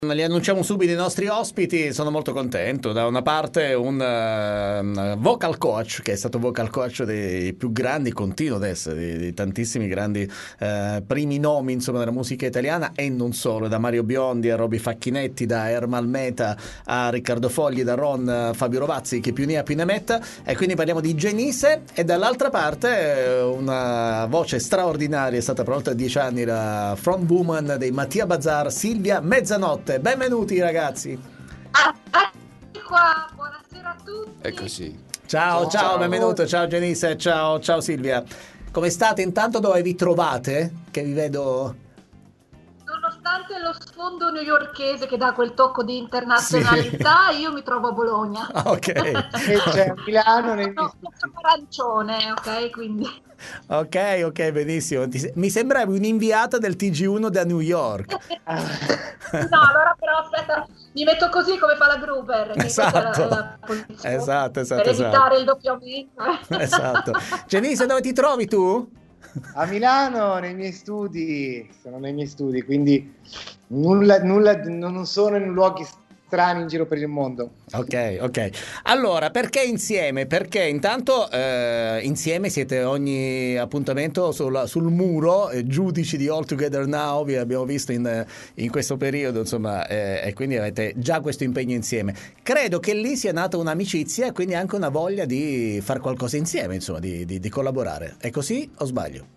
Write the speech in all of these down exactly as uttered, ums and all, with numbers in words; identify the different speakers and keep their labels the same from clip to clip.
Speaker 1: Li annunciamo subito i nostri ospiti, sono molto contento. Da una parte un uh, vocal coach, che è stato vocal coach dei più grandi, continua ad essere, di, di tantissimi grandi uh, primi nomi insomma della musica italiana e non solo, da Mario Biondi a Roby Facchinetti, da Ermal Meta a Riccardo Fogli, da Ron uh, Fabio Rovazzi, che più ne ha più ne metta, e quindi parliamo di Genise. E dall'altra parte una voce straordinaria, è stata per oltre dieci anni la frontwoman dei Mattia Bazar, Silvia Mezzanotte. Benvenuti ragazzi.
Speaker 2: Ah, eccoci qua, buonasera a tutti.
Speaker 3: Eccoci.
Speaker 1: Ciao, ciao, ciao, benvenuto, ciao Genise, ciao, ciao Silvia. Come state? Intanto dove vi trovate? Che vi vedo...
Speaker 2: Nonostante lo sfondo newyorkese che dà quel tocco di internazionalità, sì. Io mi trovo a Bologna.
Speaker 1: Ok.
Speaker 4: E c'è a Milano nel
Speaker 2: no, sono arancione, ok, quindi...
Speaker 1: Ok, ok, benissimo. Mi sembravi un'inviata del T G uno da New York.
Speaker 2: No, allora però aspetta, mi metto così come fa la Gruber.
Speaker 1: Esatto,
Speaker 2: la, la
Speaker 1: esatto, esatto.
Speaker 2: Per
Speaker 1: esatto.
Speaker 2: evitare il doppiamento.
Speaker 1: Esatto. Genise, dove ti trovi tu?
Speaker 4: A Milano, nei miei studi. Sono nei miei studi, quindi nulla, nulla, non sono in luoghi strani in giro per il mondo.
Speaker 1: Ok, ok. Allora, perché insieme? Perché intanto eh, insieme siete ogni appuntamento sul, sul muro, eh, giudici di All Together Now, vi abbiamo visto in, in questo periodo, insomma, eh, e quindi avete già questo impegno insieme. Credo che lì sia nata un'amicizia e quindi anche una voglia di fare qualcosa insieme, insomma, di, di, di collaborare. È così o sbaglio?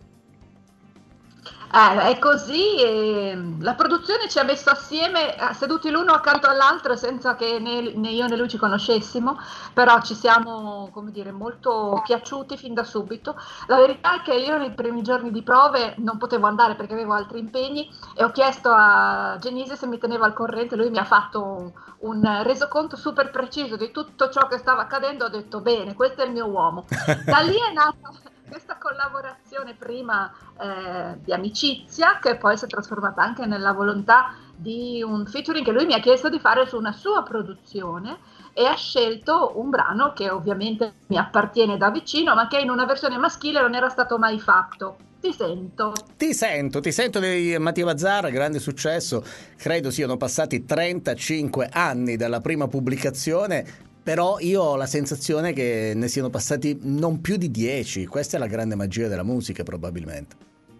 Speaker 2: Eh, è così, e la produzione ci ha messo assieme, seduti l'uno accanto all'altro senza che né, né io né lui ci conoscessimo, però ci siamo, come dire, molto piaciuti fin da subito. La verità è che io nei primi giorni di prove non potevo andare perché avevo altri impegni e ho chiesto a Genise se mi teneva al corrente, lui mi ha fatto un, un resoconto super preciso di tutto ciò che stava accadendo, ho detto bene, questo è il mio uomo. Da lì è nata questa collaborazione prima eh, di amicizia, che poi si è trasformata anche nella volontà di un featuring che lui mi ha chiesto di fare su una sua produzione, e ha scelto un brano che ovviamente mi appartiene da vicino, ma che in una versione maschile non era stato mai fatto. Ti sento.
Speaker 1: Ti sento, ti sento di Mattia Bazar, grande successo. Credo siano passati trentacinque anni dalla prima pubblicazione. Però io ho la sensazione che ne siano passati non più di dieci. Questa è la grande magia della musica, probabilmente.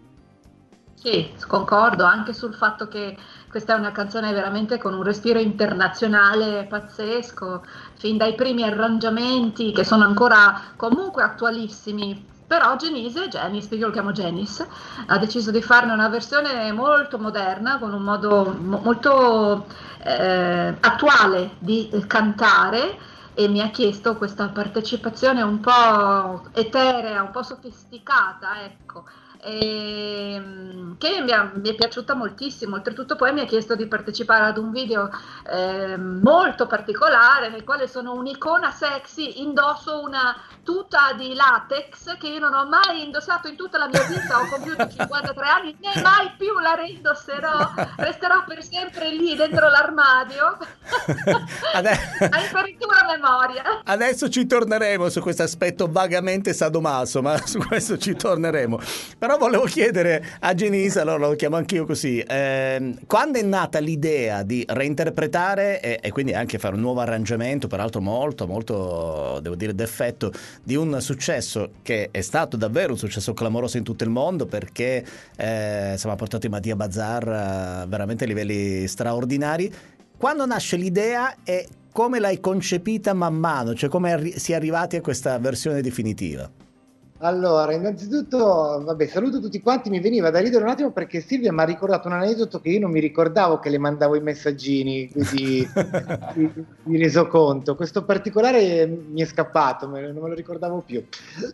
Speaker 2: Sì, concordo anche sul fatto che questa è una canzone veramente con un respiro internazionale pazzesco, fin dai primi arrangiamenti che sono ancora comunque attualissimi. Però Genise, Janice, perché io lo chiamo Janice, ha deciso di farne una versione molto moderna, con un modo mo- molto eh, attuale di cantare, e mi ha chiesto questa partecipazione un po' eterea, un po' sofisticata, ecco, e, che mi, ha, mi è piaciuta moltissimo. Oltretutto poi mi ha chiesto di partecipare ad un video eh, molto particolare nel quale sono un'icona sexy, indosso una tuta di latex che io non ho mai indossato in tutta la mia vita, ho compiuto cinquantatré anni, né mai più la reindosserò, resterò per sempre lì dentro l'armadio.
Speaker 1: Adesso...
Speaker 2: a imperitura memoria.
Speaker 1: Adesso ci torneremo su questo aspetto vagamente sadomaso, ma su questo ci torneremo. Però volevo chiedere a Genise, allora lo chiamo anch'io così, eh, quando è nata l'idea di reinterpretare e, e quindi anche fare un nuovo arrangiamento, peraltro molto, molto, devo dire, d'effetto, di un successo che è stato davvero un successo clamoroso in tutto il mondo, perché eh, insomma, ha portato i Mattia Bazar a veramente livelli straordinari. Quando nasce l'idea e come l'hai concepita man mano, cioè come arri- si è arrivati a questa versione definitiva?
Speaker 4: Allora, innanzitutto, vabbè, saluto tutti quanti, mi veniva da ridere un attimo perché Silvia mi ha ricordato un aneddoto che io non mi ricordavo, che le mandavo i messaggini, quindi mi, mi reso conto. Questo particolare mi è scappato, me- non me lo ricordavo più.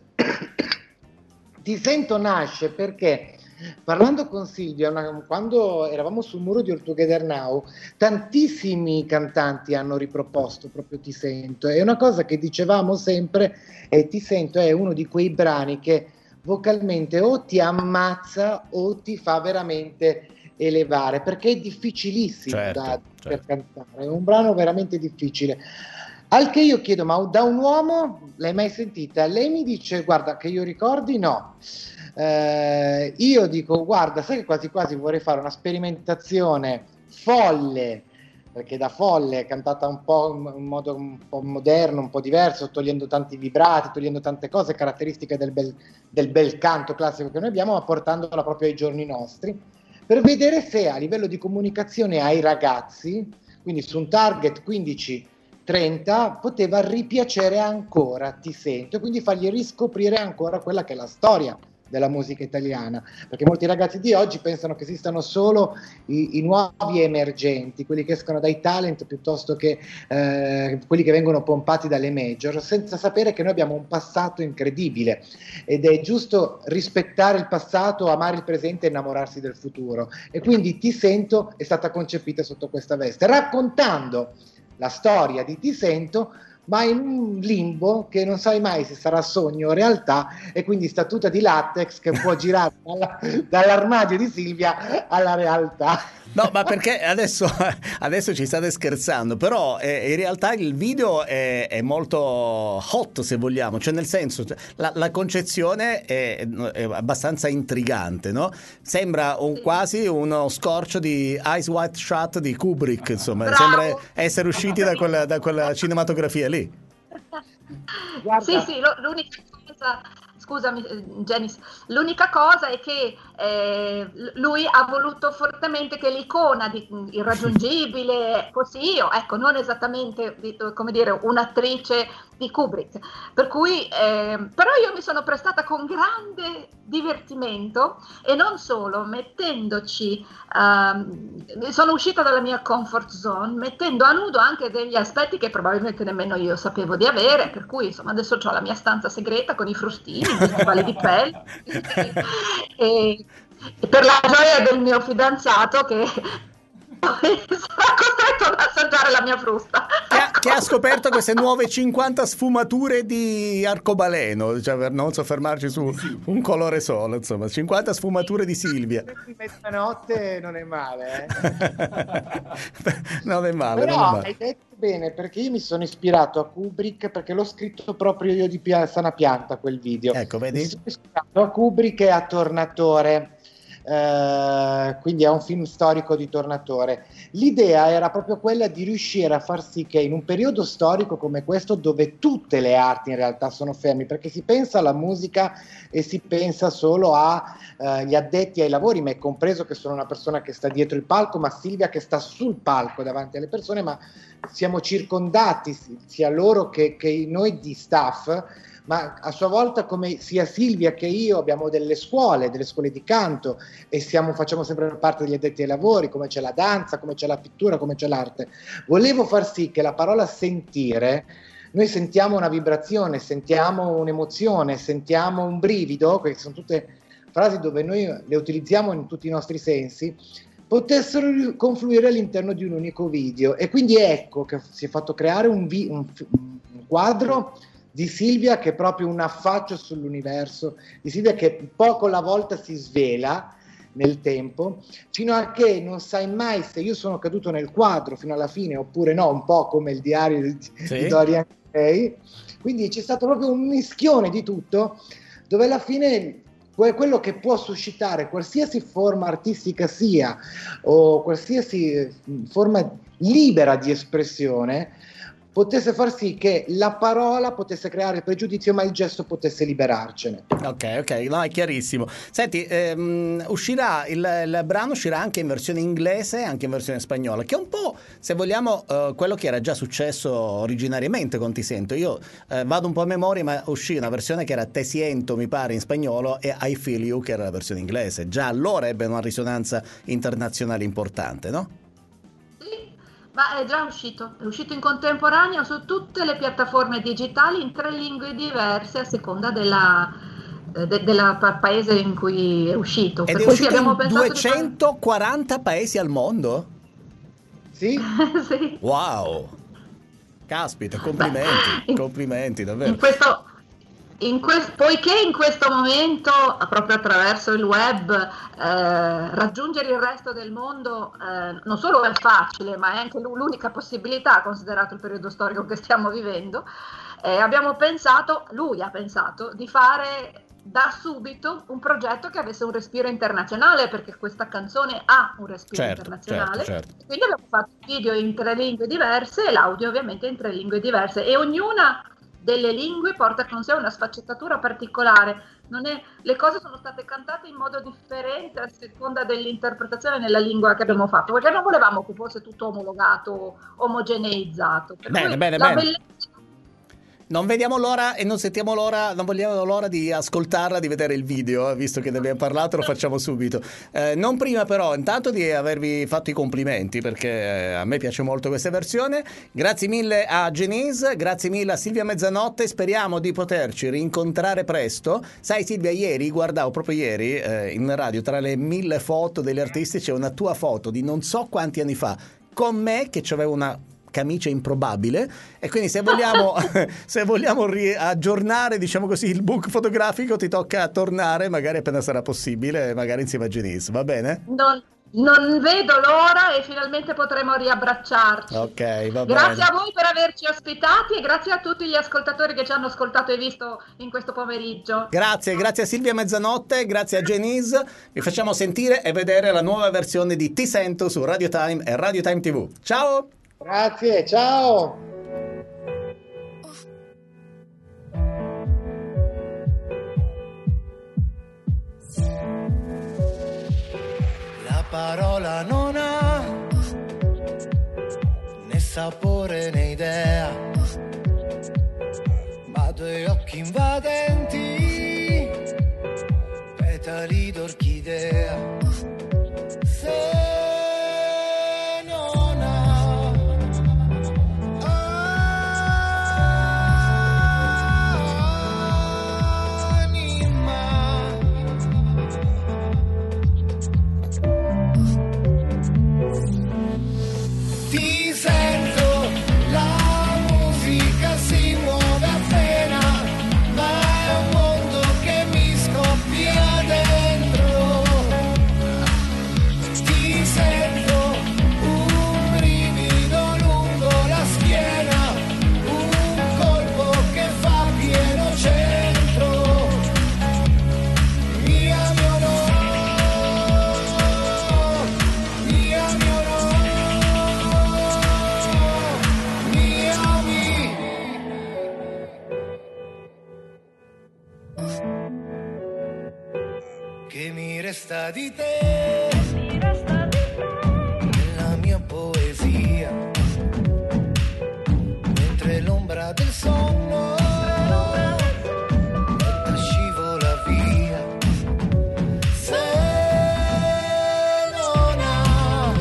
Speaker 4: Ti sento nasce perché parlando con Silvia, una, quando eravamo sul muro di All Together Now, tantissimi cantanti hanno riproposto proprio Ti sento. È una cosa che dicevamo sempre, e Ti sento è uno di quei brani che vocalmente o ti ammazza o ti fa veramente elevare, perché è difficilissimo
Speaker 1: certo,
Speaker 4: da,
Speaker 1: certo.
Speaker 4: per cantare, è un brano veramente difficile. Al che io chiedo, ma da un uomo l'hai mai sentita? Lei mi dice, guarda, che io ricordi no. Eh, io dico, guarda, sai che quasi quasi vorrei fare una sperimentazione folle perché da folle è cantata un po' in modo un po' moderno, un po' diverso, togliendo tanti vibrati, togliendo tante cose caratteristiche del bel, del bel canto classico che noi abbiamo, ma portandola proprio ai giorni nostri, per vedere se a livello di comunicazione ai ragazzi, quindi su un target quindici trenta, poteva ripiacere ancora Ti sento, e quindi fargli riscoprire ancora quella che è la storia della musica italiana, perché molti ragazzi di oggi pensano che esistano solo i, i nuovi emergenti, quelli che escono dai talent piuttosto che eh, quelli che vengono pompati dalle major, senza sapere che noi abbiamo un passato incredibile ed è giusto rispettare il passato, amare il presente e innamorarsi del futuro, e quindi Ti sento è stata concepita sotto questa veste, raccontando la storia di Ti sento, ma in un limbo che non sai mai se sarà sogno o realtà, e quindi sta tuta di latex che può girare dalla, dall'armadio di Silvia alla realtà.
Speaker 1: No, ma perché adesso, adesso ci state scherzando, però eh, in realtà il video è, è molto hot, se vogliamo, cioè nel senso la, la concezione è, è abbastanza intrigante, no? Sembra un, quasi uno scorcio di Eyes Wide Shut di Kubrick, insomma. Bravo. Sembra essere usciti da quella, da quella cinematografia lì.
Speaker 2: Guarda. Sì, sì, l'unica cosa... Scusami Janice, l'unica cosa è che eh, lui ha voluto fortemente che l'icona di irraggiungibile, così io, ecco, non esattamente come dire un'attrice di Kubrick, per cui eh, però io mi sono prestata con grande divertimento, e non solo, mettendoci uh, sono uscita dalla mia comfort zone, mettendo a nudo anche degli aspetti che probabilmente nemmeno io sapevo di avere, per cui insomma adesso ho la mia stanza segreta con i frustini, i stivali di pelle e, e per la gioia del mio fidanzato che sarà costretto ad assaggiare la mia frusta,
Speaker 1: che ha, che ha scoperto queste nuove cinquanta sfumature di arcobaleno, cioè per non soffermarci su un colore solo, insomma cinquanta sfumature di Silvia.
Speaker 4: Mezzanotte non è male, eh?
Speaker 1: non è male,
Speaker 4: però
Speaker 1: non è male.
Speaker 4: Hai detto bene, perché io mi sono ispirato a Kubrick perché l'ho scritto proprio io di Pia- Sana Pianta quel video,
Speaker 1: ecco, vedi?
Speaker 4: Mi sono ispirato a Kubrick e a Tornatore. Uh, quindi è un film storico di Tornatore. L'idea era proprio quella di riuscire a far sì che in un periodo storico come questo, dove tutte le arti in realtà sono fermi, perché si pensa alla musica e si pensa solo agli uh, addetti ai lavori, me compreso che sono una persona che sta dietro il palco, ma Silvia che sta sul palco davanti alle persone, ma siamo circondati sia loro che, che noi di staff, ma a sua volta come sia Silvia che io abbiamo delle scuole, delle scuole di canto, e siamo, facciamo sempre parte degli addetti ai lavori, come c'è la danza, come c'è la pittura, come c'è l'arte. Volevo far sì che la parola sentire, noi sentiamo una vibrazione, sentiamo un'emozione, sentiamo un brivido, queste sono tutte frasi dove noi le utilizziamo in tutti i nostri sensi, potessero confluire all'interno di un unico video. E quindi ecco che si è fatto creare un, vi- un, un quadro di Silvia che è proprio un affaccio sull'universo, di Silvia che poco alla volta si svela nel tempo, fino a che non sai mai se io sono caduto nel quadro fino alla fine oppure no, un po' come il diario di, sì. di Dorian Gray. Quindi c'è stato proprio un mischione di tutto, dove alla fine quello che può suscitare qualsiasi forma artistica sia, o qualsiasi forma libera di espressione, potesse far sì che la parola potesse creare pregiudizio, ma il gesto potesse liberarcene.
Speaker 1: Ok, ok, no, è chiarissimo. Senti, ehm, uscirà il, il brano uscirà anche in versione inglese e anche in versione spagnola, che è un po', se vogliamo, eh, quello che era già successo originariamente con Ti sento. Io eh, vado un po' a memoria, ma uscì una versione che era Te siento, mi pare, in spagnolo, e I feel you, che era la versione inglese. Già allora ebbe una risonanza internazionale importante, no?
Speaker 2: Ma è già uscito, è uscito in contemporanea su tutte le piattaforme digitali in tre lingue diverse a seconda della, de, della pa- paese in cui è uscito.
Speaker 1: Ed
Speaker 2: per
Speaker 1: è
Speaker 2: cui
Speaker 1: uscito
Speaker 2: abbiamo
Speaker 1: in duecentoquaranta fare... paesi al mondo?
Speaker 4: Sì?
Speaker 2: Sì.
Speaker 1: Wow! Caspita, complimenti, Beh, complimenti, davvero.
Speaker 2: In questo... In que- poiché in questo momento, proprio attraverso il web, eh, raggiungere il resto del mondo eh, non solo è facile, ma è anche l'unica possibilità, considerato il periodo storico che stiamo vivendo, eh, abbiamo pensato, lui ha pensato, di fare da subito un progetto che avesse un respiro internazionale, perché questa canzone ha un respiro
Speaker 1: certo,
Speaker 2: internazionale,
Speaker 1: certo, certo.
Speaker 2: quindi abbiamo fatto il video in tre lingue diverse e l'audio ovviamente in tre lingue diverse, e ognuna delle lingue porta con sé una sfaccettatura particolare. Non è, le cose sono state cantate in modo differente a seconda dell'interpretazione nella lingua che abbiamo fatto, perché non volevamo che fosse tutto omologato, omogeneizzato. Per
Speaker 1: Bene,
Speaker 2: cui
Speaker 1: bene,
Speaker 2: la
Speaker 1: bene.
Speaker 2: bellezza...
Speaker 1: Non vediamo l'ora e non sentiamo l'ora, non vogliamo l'ora di ascoltarla, di vedere il video, visto che ne abbiamo parlato, lo facciamo subito. Eh, non prima però, intanto di avervi fatto i complimenti, perché eh, a me piace molto questa versione. Grazie mille a Genise, grazie mille a Silvia Mezzanotte, speriamo di poterci rincontrare presto. Sai Silvia, ieri, guardavo proprio ieri eh, in radio, tra le mille foto degli artisti c'è una tua foto di non so quanti anni fa, con me che c'avevo una camicia improbabile, e quindi se vogliamo se vogliamo riaggiornare, diciamo così, il book fotografico, ti tocca tornare magari appena sarà possibile, magari insieme a Genise, va bene?
Speaker 2: Non, non vedo l'ora e finalmente potremo riabbracciarci.
Speaker 1: Ok, va
Speaker 2: grazie
Speaker 1: bene.
Speaker 2: a voi per averci ospitati e grazie a tutti gli ascoltatori che ci hanno ascoltato e visto in questo pomeriggio.
Speaker 1: Grazie, grazie a Silvia Mezzanotte, grazie a Genise. Vi facciamo sentire e vedere la nuova versione di Ti Sento su Radio Time e Radio Time tivù. Ciao!
Speaker 4: Grazie, ciao!
Speaker 3: La parola non ha né sapore né idea, ma due occhi invadenti, petali d'orchidea. Se di te, nella mia poesia, mentre l'ombra del sonno scivola via. Se non ha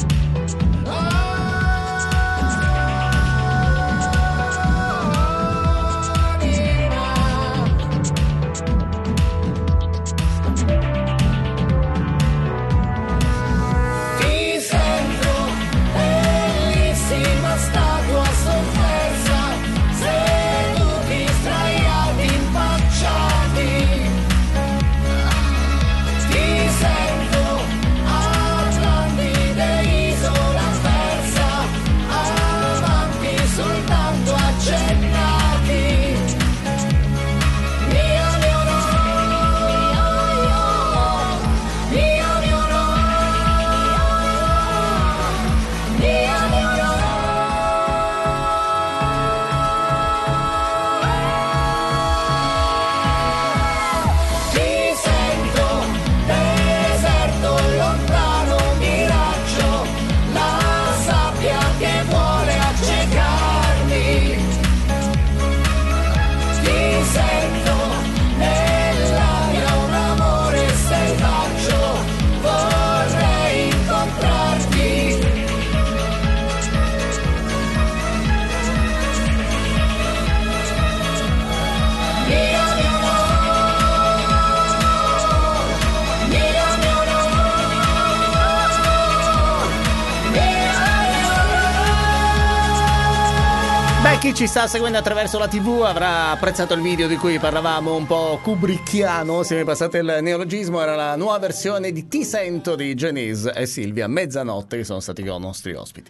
Speaker 1: Chi ci sta seguendo attraverso la tivù avrà apprezzato il video di cui parlavamo, un po' kubrickiano, se mi passate il neologismo. Era la nuova versione di Ti Sento di Genise e Silvia Mezzanotte, che sono stati i nostri ospiti.